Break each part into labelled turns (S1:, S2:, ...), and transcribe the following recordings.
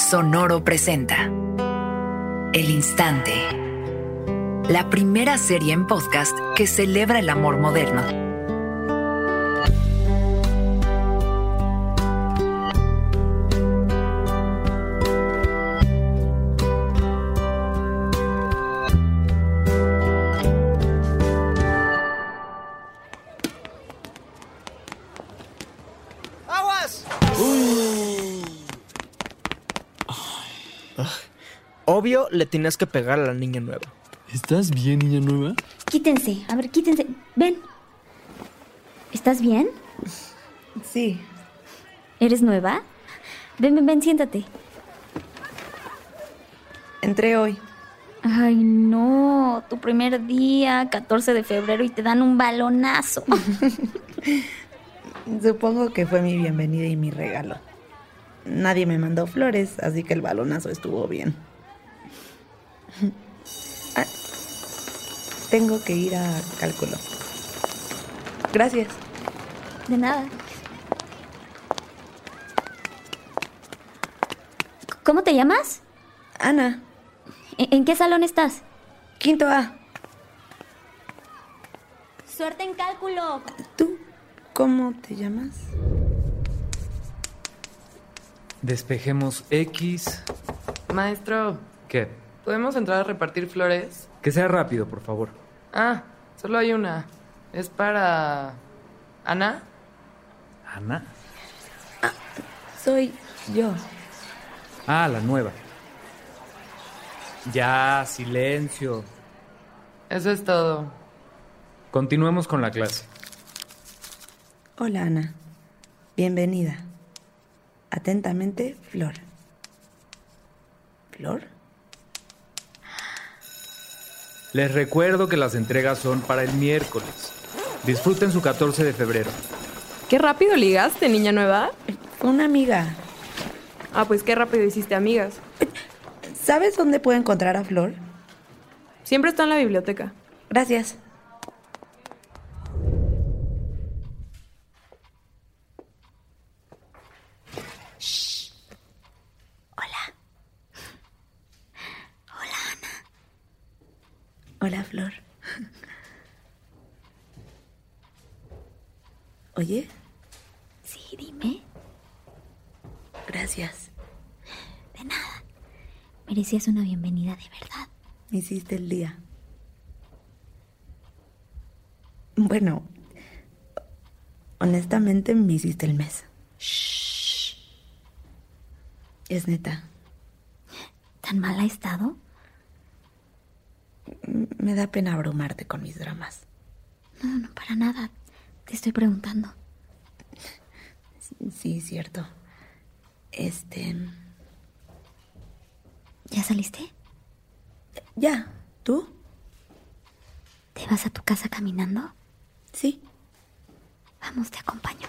S1: Sonoro presenta El Instante, la primera serie en podcast que celebra el amor moderno.
S2: Obvio, le tienes que pegar a la niña nueva.
S3: ¿Estás bien, niña nueva?
S4: Quítense, a ver, quítense. Ven. ¿Estás bien?
S5: Sí.
S4: ¿Eres nueva? Ven, siéntate.
S5: Entré hoy.
S4: Ay, no, tu primer día, 14 de febrero, y te dan un balonazo.
S5: Supongo que fue mi bienvenida y mi regalo. Nadie me mandó flores, así que el balonazo estuvo bien. Tengo que ir a cálculo. Gracias.
S4: De nada. ¿Cómo te llamas?
S5: Ana,
S4: ¿En qué salón estás?
S5: quinto A.
S4: Suerte en cálculo.
S5: ¿Tú cómo te llamas?
S6: Despejemos X.
S7: Maestro,
S6: ¿Qué?
S7: ¿podemos entrar a repartir flores?
S6: Que sea rápido, por favor.
S7: Ah, solo hay una. Es para... ¿Ana?
S6: ¿Ana?
S5: Soy yo.
S6: Ah, la nueva. Ya, silencio.
S7: Eso es todo.
S6: Continuemos con la clase.
S5: Hola, Ana. Bienvenida. Atentamente, Flor. ¿Flor?
S6: Les recuerdo que las entregas son para el miércoles. Disfruten su 14 de febrero.
S8: Qué rápido ligaste, niña nueva.
S5: Fue una amiga.
S8: Ah, pues qué rápido hiciste amigas.
S5: ¿Sabes dónde puedo encontrar a Flor?
S8: Siempre está en la biblioteca.
S5: Gracias. Hola, Flor. Oye,
S4: Sí, dime.
S5: gracias.
S4: De nada. Merecías una bienvenida de verdad.
S5: Me hiciste el día. Bueno, honestamente me hiciste el mes. Es neta.
S4: ¿Tan mal ha estado?
S5: Me da pena abrumarte con mis dramas.
S4: No, para nada. Te estoy preguntando.
S5: Sí, cierto.
S4: ¿Ya saliste?
S5: Ya, ¿tú?
S4: ¿Te vas a tu casa caminando?
S5: Sí.
S4: Vamos, te acompaño.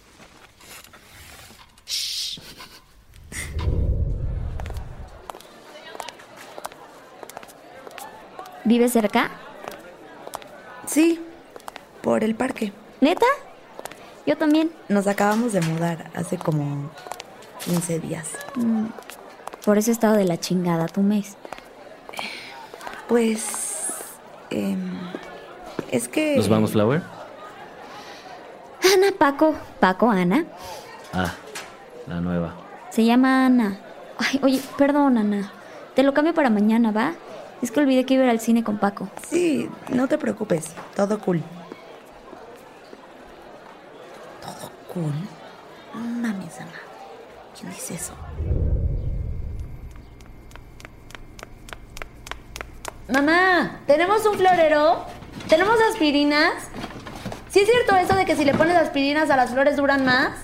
S4: ¿Vives cerca?
S5: Sí, por el parque.
S4: ¿Neta? Yo también.
S5: Nos acabamos de mudar hace como 15 días.
S4: Por eso he estado de la chingada tu mes.
S5: Pues... es que...
S3: ¿Nos vamos, Flower?
S4: Ana, Paco. Paco, Ana.
S3: Ah, la nueva.
S4: Se llama Ana. Ay, oye, perdón, Ana. Te lo cambio para mañana, ¿va? Es que olvidé que iba a ir al cine con Paco.
S5: Sí, no te preocupes. Todo cool. ¿Todo cool? No mames, Ana. ¿Quién dice eso?
S9: Mamá, ¿tenemos un florero? ¿Tenemos aspirinas? ¿Sí es cierto eso de que si le pones aspirinas a las flores duran más?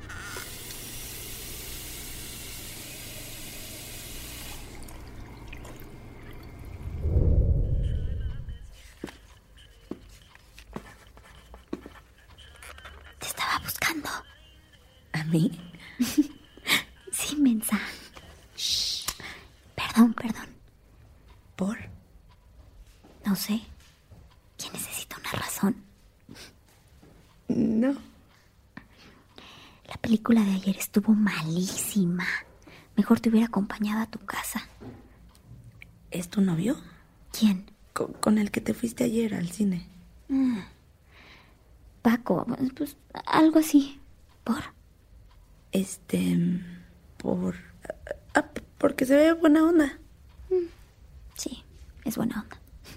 S4: Te estaba buscando.
S5: ¿A mí?
S4: Sí, mensa. Perdón.
S5: ¿Por?
S4: No sé. ¿Quién necesita una razón?
S5: No.
S4: La película de ayer estuvo malísima. Mejor te hubiera acompañado a tu casa.
S5: ¿Es tu novio?
S4: ¿Quién?
S5: Con el que te fuiste ayer al cine.
S4: Paco, pues algo así. ¿Por?
S5: Porque se ve buena onda.
S4: Sí, es buena onda.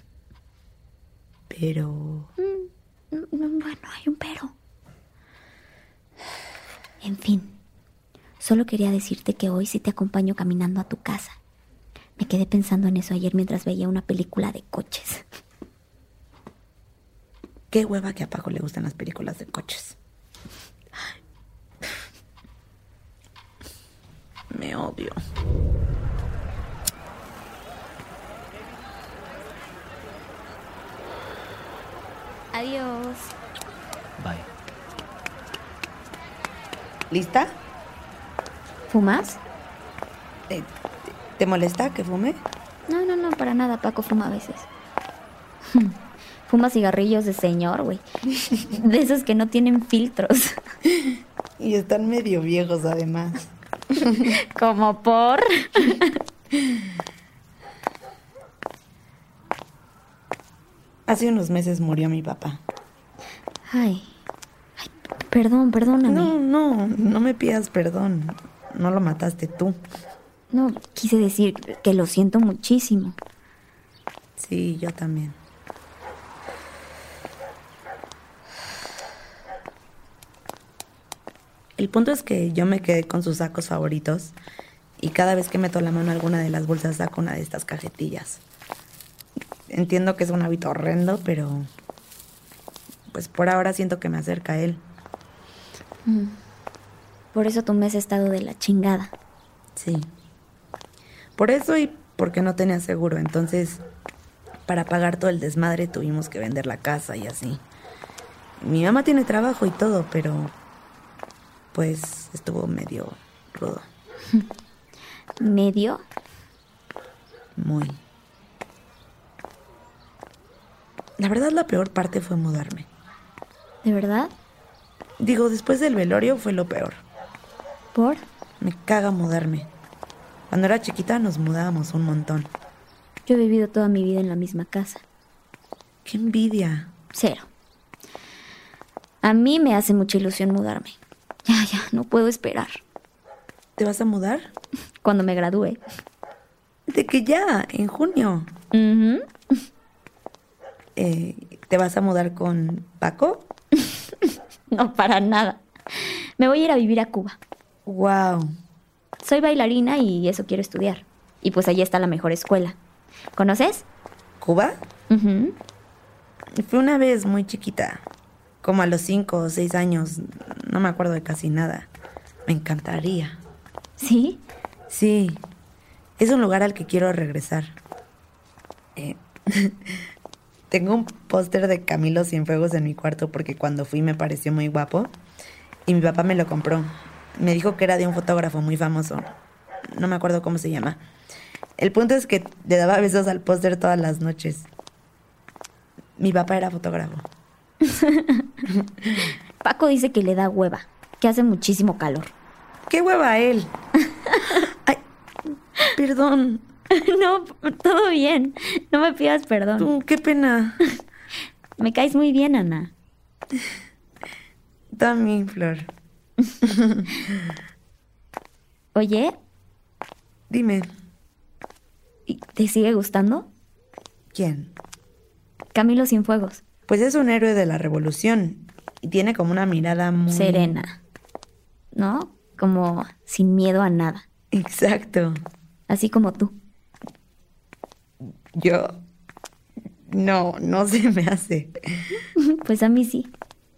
S5: Pero...
S4: Bueno, hay un pero. En fin, solo quería decirte que hoy sí te acompaño caminando a tu casa. Me quedé pensando en eso ayer mientras veía una película de coches.
S5: Qué hueva que a Paco le gustan las películas de coches. Me odio.
S4: Adiós.
S3: Bye.
S5: ¿Lista?
S4: ¿Fumas?
S5: ¿Te molesta que fume?
S4: No, para nada. Paco fuma a veces. Fuma cigarrillos de señor, güey. De esos que no tienen filtros.
S5: Y están medio viejos, además.
S4: ¿Como por?
S5: Hace unos meses murió mi papá.
S4: Ay, perdóname.
S5: No me pidas perdón. No lo mataste tú.
S4: No, quise decir que lo siento muchísimo.
S5: Sí, yo también. El punto es que yo me quedé con sus sacos favoritos y cada vez que meto la mano a alguna de las bolsas saco una de estas cajetillas. Entiendo que es un hábito horrendo, pero pues por ahora siento que me acerca a él.
S4: Por eso tu mes ha estado de la chingada.
S5: Sí. Por eso y porque no tenía seguro. Entonces, para pagar todo el desmadre tuvimos que vender la casa y así. Mi mamá tiene trabajo y todo, pero pues estuvo medio rudo.
S4: ¿Medio?
S5: Muy. La verdad, la peor parte fue mudarme.
S4: ¿De verdad?
S5: Digo, después del velorio fue lo peor.
S4: ¿Por?
S5: Me caga mudarme. Cuando era chiquita nos mudábamos un montón.
S4: Yo he vivido toda mi vida en la misma casa.
S5: ¡Qué envidia!
S4: 0. A mí me hace mucha ilusión mudarme. Ya, no puedo esperar.
S5: ¿Te vas a mudar?
S4: Cuando me gradúe.
S5: ¿De que ya? ¿En junio?
S4: Uh-huh.
S5: ¿Te vas a mudar con Paco?
S4: No, para nada. Me voy a ir a vivir a Cuba.
S5: ¡Wow!
S4: Soy bailarina y eso quiero estudiar. Y pues allí está la mejor escuela. ¿Conoces?
S5: ¿Cuba?
S4: Uh-huh.
S5: Fui una vez muy chiquita. Como a los 5 o 6 años. No me acuerdo de casi nada. Me encantaría.
S4: ¿Sí?
S5: Sí. Es un lugar al que quiero regresar. Tengo un póster de Camilo Cienfuegos en mi cuarto porque cuando fui me pareció muy guapo. Y mi papá me lo compró. Me dijo que era de un fotógrafo muy famoso. No me acuerdo cómo se llama. El punto es que le daba besos al póster todas las noches. Mi papá era fotógrafo.
S4: Paco dice que le da hueva, que hace muchísimo calor.
S5: ¡Qué hueva él! Ay, perdón.
S4: No, todo bien. No me pidas perdón.
S5: ¡Qué pena!
S4: Me caes muy bien, Ana.
S5: También, Flor.
S4: Oye.
S5: Dime.
S4: ¿Te sigue gustando?
S5: ¿Quién?
S4: Camilo Cienfuegos.
S5: Pues es un héroe de la revolución. Y tiene como una mirada muy...
S4: serena. ¿No? Como sin miedo a nada.
S5: Exacto.
S4: Así como tú.
S5: Yo... No se me hace.
S4: Pues a mí sí.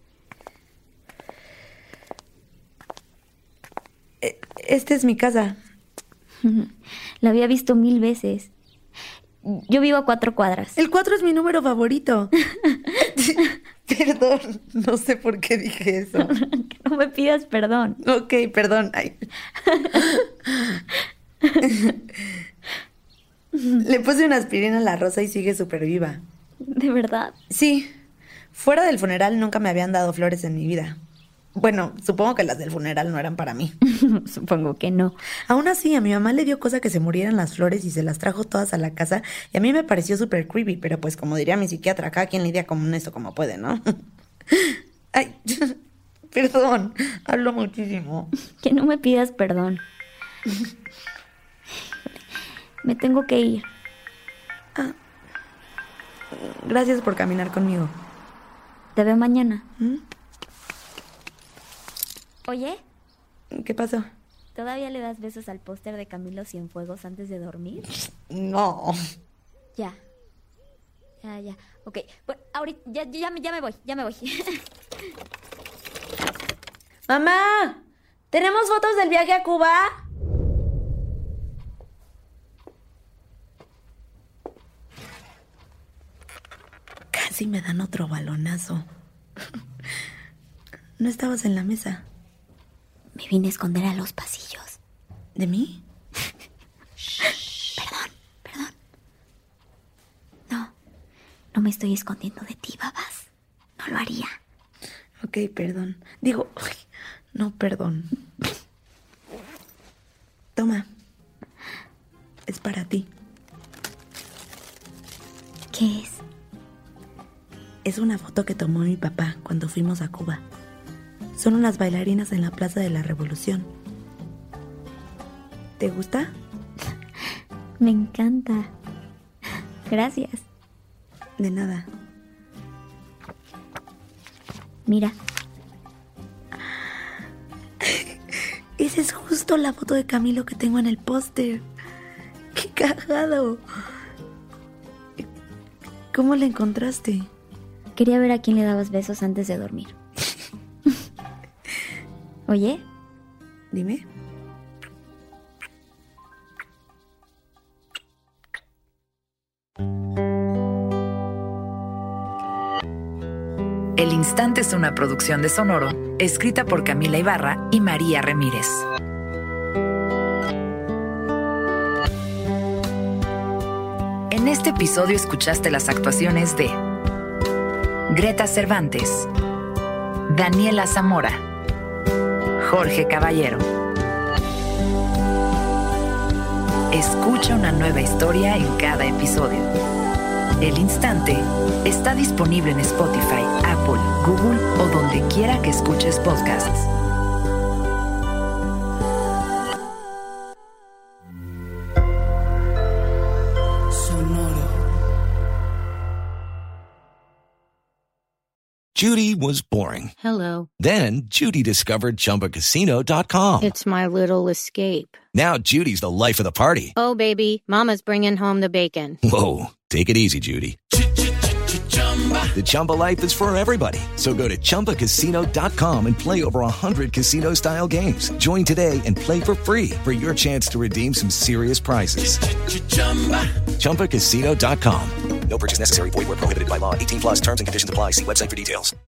S5: Esta es mi casa.
S4: La había visto 1000 veces. Yo vivo a 4 cuadras.
S5: El 4 es mi número favorito. Perdón, no sé por qué dije eso.
S4: No me pidas perdón.
S5: Ok, perdón. Ay. Le puse una aspirina a la rosa y sigue súper viva.
S4: ¿De verdad?
S5: Sí. Fuera del funeral nunca me habían dado flores en mi vida. Bueno, supongo que las del funeral no eran para mí.
S4: Supongo que no.
S5: Aún así, a mi mamá le dio cosa que se murieran las flores y se las trajo todas a la casa. Y a mí me pareció súper creepy, pero pues como diría mi psiquiatra, cada quien lidia con eso como puede, ¿no? Ay, perdón, hablo muchísimo.
S4: Que no me pidas perdón. Me tengo que ir.
S5: Gracias por caminar conmigo.
S4: Te veo mañana. Oye,
S5: ¿Qué pasó?
S4: ¿todavía le das besos al póster de Camilo Cienfuegos antes de dormir?
S5: No.
S4: Ya. Ok, pues ahorita, ya me voy.
S9: Mamá, ¿tenemos fotos del viaje a Cuba?
S5: Casi me dan otro balonazo. No estabas en la mesa.
S4: Me vine a esconder a los pasillos.
S5: ¿De mí?
S4: Perdón. No me estoy escondiendo de ti, babas. No lo haría.
S5: Ok, perdón. Digo, no, perdón. Toma. Es para ti.
S4: ¿Qué es?
S5: Es una foto que tomó mi papá cuando fuimos a Cuba. Son unas bailarinas en la Plaza de la Revolución. ¿Te gusta?
S4: Me encanta. Gracias.
S5: De nada.
S4: Mira.
S5: Esa es justo la foto de Camilo que tengo en el póster. ¡Qué cagado! ¿Cómo la encontraste?
S4: Quería ver a quién le dabas besos antes de dormir. Oye,
S5: Dime.
S1: El Instante es una producción de Sonoro, escrita por Camila Ibarra y María Ramírez. En este episodio escuchaste las actuaciones de Greta Cervantes, Daniela Zamora, Jorge Caballero. Escucha una nueva historia en cada episodio. El Instante está disponible en Spotify, Apple, Google o donde quiera que escuches podcasts.
S10: Judy was boring.
S11: Hello.
S10: Then Judy discovered ChumbaCasino.com.
S11: It's my little escape.
S10: Now Judy's the life of the party.
S11: Oh, baby, mama's bringing home the bacon.
S10: Whoa, take it easy, Judy. The Chumba life is for everybody. So go to ChumbaCasino.com and play over 100 casino-style games. Join today and play for free for your chance to redeem some serious prizes. ChumbaCasino.com.
S12: No purchase necessary. Void where prohibited by law. 18+ terms and conditions apply. See website for details.